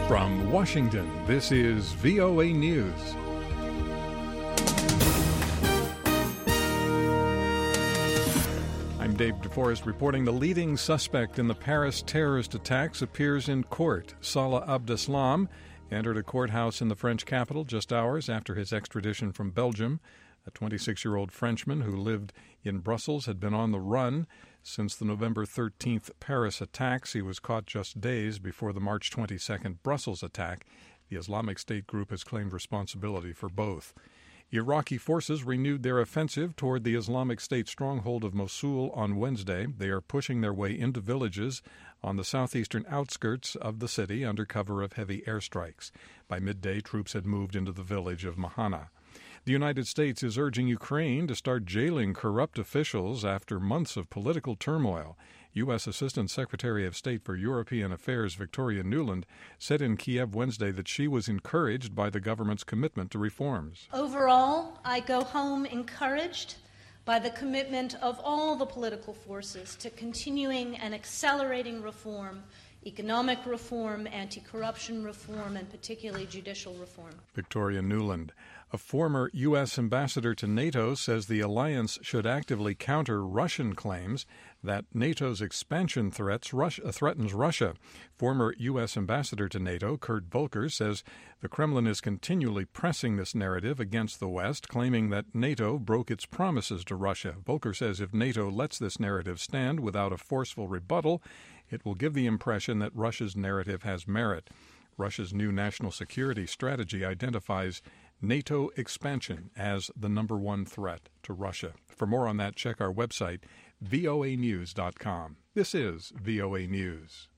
From Washington, this is VOA News. I'm Dave DeForest reporting the leading suspect in the Paris terrorist attacks appears in court. Salah Abdeslam entered a courthouse in the French capital just hours after his extradition from Belgium. A 26-year-old Frenchman who lived in Brussels had been on the run since the November 13th Paris attacks. He was caught just days before the March 22nd Brussels attack. The Islamic State group has claimed responsibility for both. Iraqi forces renewed their offensive toward the Islamic State stronghold of Mosul on Wednesday. They are pushing their way into villages on the southeastern outskirts of the city under cover of heavy airstrikes. By midday, troops had moved into the village of Mahana. The United States is urging Ukraine to start jailing corrupt officials after months of political turmoil. U.S. Assistant Secretary of State for European Affairs Victoria Nuland said in Kiev Wednesday that she was encouraged by the government's commitment to reforms. Overall, I go home encouraged by the commitment of all the political forces to continuing and accelerating reform, economic reform, anti-corruption reform, and particularly judicial reform. Victoria Nuland. A former U.S. ambassador to NATO says the alliance should actively counter Russian claims that NATO's expansion threatens Russia. Former U.S. ambassador to NATO, Kurt Volker, says the Kremlin is continually pressing this narrative against the West, claiming that NATO broke its promises to Russia. Volker says if NATO lets this narrative stand without a forceful rebuttal, it will give the impression that Russia's narrative has merit. Russia's new national security strategy identifies NATO expansion as the number one threat to Russia. For more on that, check our website, voanews.com. This is VOA News.